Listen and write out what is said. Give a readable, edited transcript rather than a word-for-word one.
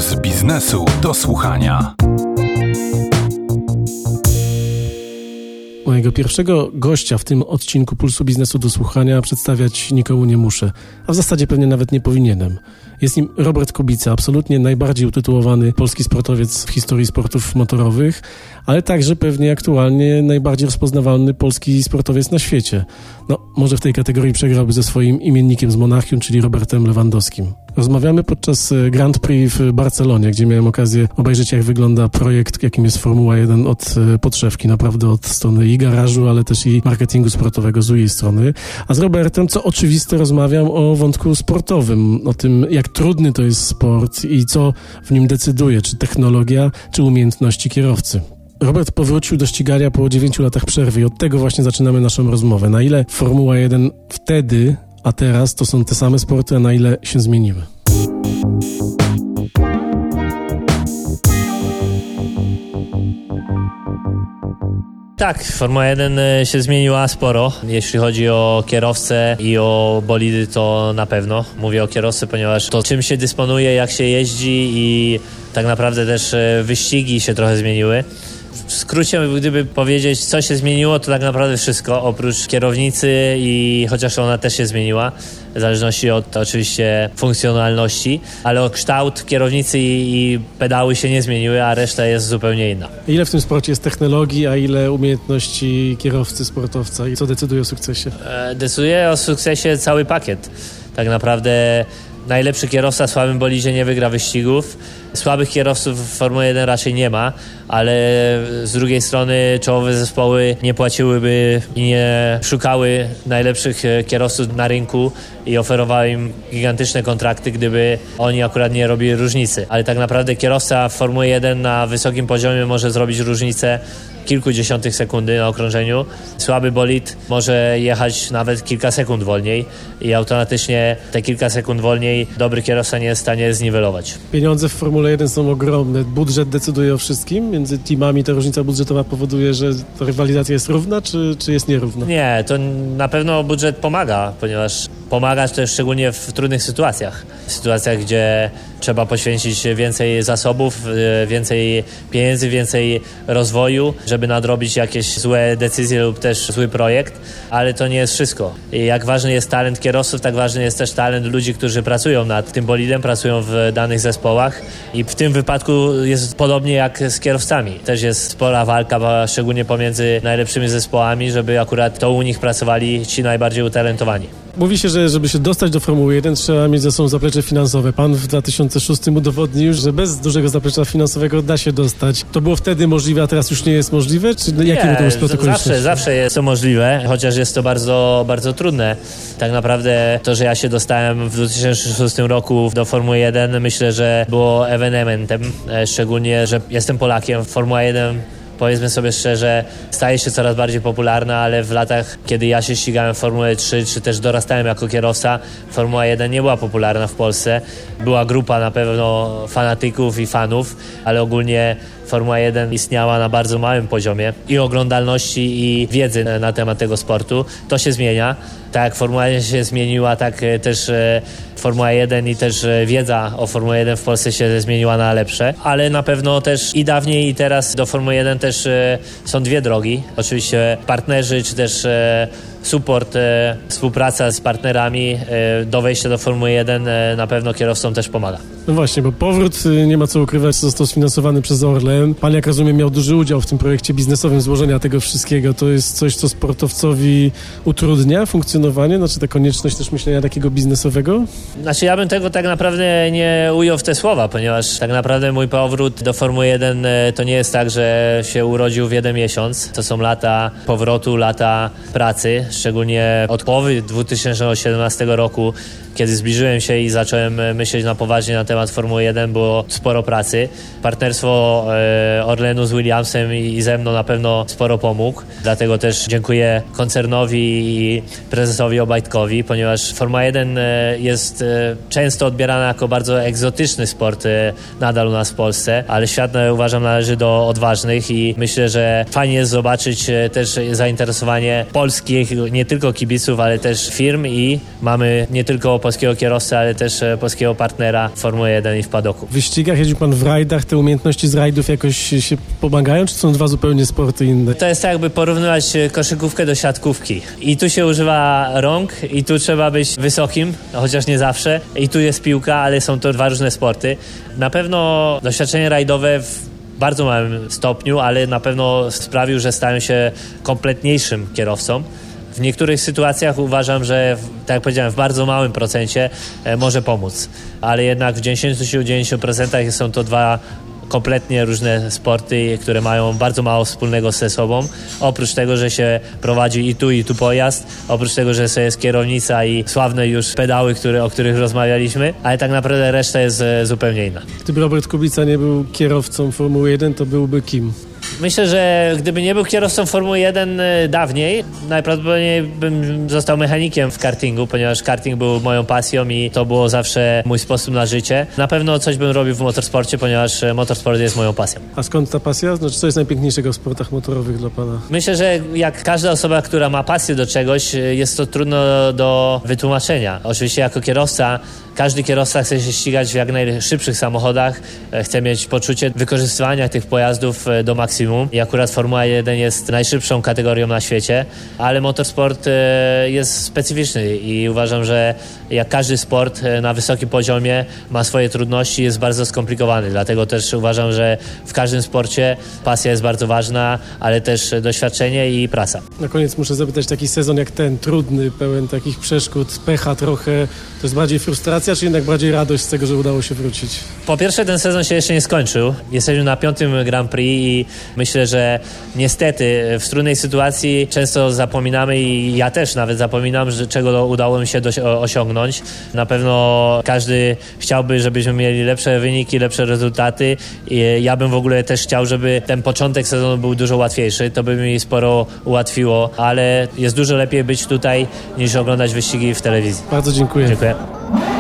Puls biznesu do słuchania. Mojego pierwszego gościa w tym odcinku Pulsu Biznesu do Słuchania przedstawiać nikomu nie muszę, a w zasadzie pewnie nawet nie powinienem. Jest nim Robert Kubica, absolutnie najbardziej utytułowany polski sportowiec w historii sportów motorowych, ale także pewnie aktualnie najbardziej rozpoznawalny polski sportowiec na świecie. No, może w tej kategorii przegrałby ze swoim imiennikiem z Monachium, czyli Robertem Lewandowskim. Rozmawiamy podczas Grand Prix w Barcelonie, gdzie miałem okazję obejrzeć, jak wygląda projekt, jakim jest Formuła 1 od podszewki, naprawdę od strony i garażu, ale też i marketingu sportowego z jej strony. A z Robertem, co oczywiste, rozmawiam o wątku sportowym, o tym, jak trudny to jest sport i co w nim decyduje, czy technologia, czy umiejętności kierowcy. Robert powrócił do ścigania po 9 latach przerwy i od tego właśnie zaczynamy naszą rozmowę. Na ile Formuła 1 wtedy, a teraz to są te same sporty, a na ile się zmieniły? Tak, Formuła 1 się zmieniła sporo, jeśli chodzi o kierowcę i o bolidy, to na pewno. Mówię o kierowcy, ponieważ to czym się dysponuje, jak się jeździ i tak naprawdę też wyścigi się trochę zmieniły. W skrócie, gdyby powiedzieć, co się zmieniło, to tak naprawdę wszystko, oprócz kierownicy i chociaż ona też się zmieniła, w zależności od oczywiście funkcjonalności, ale kształt kierownicy i pedały się nie zmieniły, a reszta jest zupełnie inna. Ile w tym sporcie jest technologii, a ile umiejętności kierowcy, sportowca i co decyduje o sukcesie? Decyduje o sukcesie cały pakiet. Tak naprawdę najlepszy kierowca w słabym bolidzie nie wygra wyścigów. Słabych kierowców w Formule 1 raczej nie ma, ale z drugiej strony czołowe zespoły nie płaciłyby i nie szukały najlepszych kierowców na rynku i oferowały im gigantyczne kontrakty, gdyby oni akurat nie robili różnicy. Ale tak naprawdę kierowca w Formule 1 na wysokim poziomie może zrobić różnicę kilkudziesiątych sekundy na okrążeniu. Słaby bolid może jechać nawet kilka sekund wolniej i automatycznie te kilka sekund wolniej dobry kierowca nie jest w stanie zniwelować. Pieniądze w Formule 1 są ogromne. Budżet decyduje o wszystkim. Między teamami ta różnica budżetowa powoduje, że ta rywalizacja jest równa, czy jest nierówna? Nie, to na pewno budżet pomaga, ponieważ pomaga też szczególnie w trudnych sytuacjach. W sytuacjach, gdzie trzeba poświęcić więcej zasobów, więcej pieniędzy, więcej rozwoju, żeby nadrobić jakieś złe decyzje lub też zły projekt, ale to nie jest wszystko. I jak ważny jest talent kierowców, tak ważny jest też talent ludzi, którzy pracują nad tym bolidem, pracują w danych zespołach i w tym wypadku jest podobnie jak z kierowcami. Też jest spora walka, szczególnie pomiędzy najlepszymi zespołami, żeby akurat to u nich pracowali ci najbardziej utalentowani. Mówi się, że żeby się dostać do Formuły 1, trzeba mieć ze sobą zaplecze finansowe. Pan w 2006 udowodnił, że bez dużego zaplecza finansowego da się dostać. To było wtedy możliwe, a teraz już nie jest możliwe? Czy jakie to jest okoliczności? Zawsze jest to możliwe, chociaż jest to bardzo, bardzo trudne. Tak naprawdę to, że ja się dostałem w 2006 roku do Formuły 1, myślę, że było ewenementem. Szczególnie, że jestem Polakiem. Formuła 1, powiedzmy sobie szczerze, staje się coraz bardziej popularna, ale w latach, kiedy ja się ścigałem w Formule 3, czy też dorastałem jako kierowca, Formuła 1 nie była popularna w Polsce. Była grupa na pewno fanatyków i fanów, ale ogólnie Formuła 1 istniała na bardzo małym poziomie i oglądalności i wiedzy na temat tego sportu. To się zmienia. Tak jak Formuła 1 się zmieniła, tak też Formuła 1 i też wiedza o Formule 1 w Polsce się zmieniła na lepsze, ale na pewno też i dawniej i teraz do Formuły 1 też są dwie drogi. Oczywiście partnerzy czy też support, współpraca z partnerami do wejścia do Formuły 1 na pewno kierowcom też pomaga. No właśnie, bo powrót, nie ma co ukrywać, został sfinansowany przez Orlen. Pan, jak rozumiem, miał duży udział w tym projekcie biznesowym złożenia tego wszystkiego. To jest coś, co sportowcowi utrudnia funkcjonowanie? Znaczy ta konieczność też myślenia takiego biznesowego? Znaczy ja bym tego tak naprawdę nie ujął w te słowa, ponieważ tak naprawdę mój powrót do Formuły 1 to nie jest tak, że się urodził w jeden miesiąc. To są lata powrotu, lata pracy, szczególnie od połowy 2017 roku, kiedy zbliżyłem się i zacząłem myśleć na poważnie na temat Formuły 1, było sporo pracy. Partnerstwo Orlenu z Williamsem i ze mną na pewno sporo pomógł. Dlatego też dziękuję koncernowi i prezesowi Obajtkowi, ponieważ Formuła 1 jest często odbierana jako bardzo egzotyczny sport nadal u nas w Polsce, ale świat, uważam, należy do odważnych i myślę, że fajnie jest zobaczyć też zainteresowanie polskich, nie tylko kibiców, ale też firm i mamy nie tylko polskiego kierowcę, ale też polskiego partnera w Formule Formuły 1 i w padoku. W wyścigach jeździł pan w rajdach, te umiejętności z rajdów jakoś się pomagają, czy są dwa zupełnie sporty inne? To jest tak, jakby porównywać koszykówkę do siatkówki. I tu się używa rąk, i tu trzeba być wysokim, chociaż nie zawsze. I tu jest piłka, ale są to dwa różne sporty. Na pewno doświadczenie rajdowe w bardzo małym stopniu, ale na pewno sprawił, że stałem się kompletniejszym kierowcą. W niektórych sytuacjach uważam, że tak jak powiedziałem, w bardzo małym procencie może pomóc. Ale jednak w 90% są to dwa kompletnie różne sporty, które mają bardzo mało wspólnego ze sobą. Oprócz tego, że się prowadzi i tu pojazd, oprócz tego, że jest kierownica i sławne już pedały, o których rozmawialiśmy, ale tak naprawdę reszta jest zupełnie inna. Gdyby Robert Kubica nie był kierowcą Formuły 1, to byłby kim? Myślę, że gdyby nie był kierowcą Formuły 1 dawniej, najprawdopodobniej bym został mechanikiem w kartingu, ponieważ karting był moją pasją i to było zawsze mój sposób na życie. Na pewno coś bym robił w motorsporcie, ponieważ motorsport jest moją pasją. A skąd ta pasja? Znaczy, co jest najpiękniejszego w sportach motorowych dla pana? Myślę, że jak każda osoba, która ma pasję do czegoś, jest to trudno do wytłumaczenia. Oczywiście jako kierowca, każdy kierowca chce się ścigać w jak najszybszych samochodach, chce mieć poczucie wykorzystywania tych pojazdów do maksimum. I akurat Formuła 1 jest najszybszą kategorią na świecie, ale motorsport jest specyficzny i uważam, że jak każdy sport na wysokim poziomie ma swoje trudności, jest bardzo skomplikowany. Dlatego też uważam, że w każdym sporcie pasja jest bardzo ważna, ale też doświadczenie i praca. Na koniec muszę zapytać, taki sezon jak ten, trudny, pełen takich przeszkód, pecha trochę, to jest bardziej frustracja, czy jednak bardziej radość z tego, że udało się wrócić? Po pierwsze, ten sezon się jeszcze nie skończył. Jesteśmy na 5. Grand Prix i myślę, że niestety w trudnej sytuacji często zapominamy i ja też nawet zapominam, czego udało mi się osiągnąć. Na pewno każdy chciałby, żebyśmy mieli lepsze wyniki, lepsze rezultaty. I ja bym w ogóle też chciał, żeby ten początek sezonu był dużo łatwiejszy. To by mi sporo ułatwiło, ale jest dużo lepiej być tutaj niż oglądać wyścigi w telewizji. Bardzo dziękuję. Dziękuję.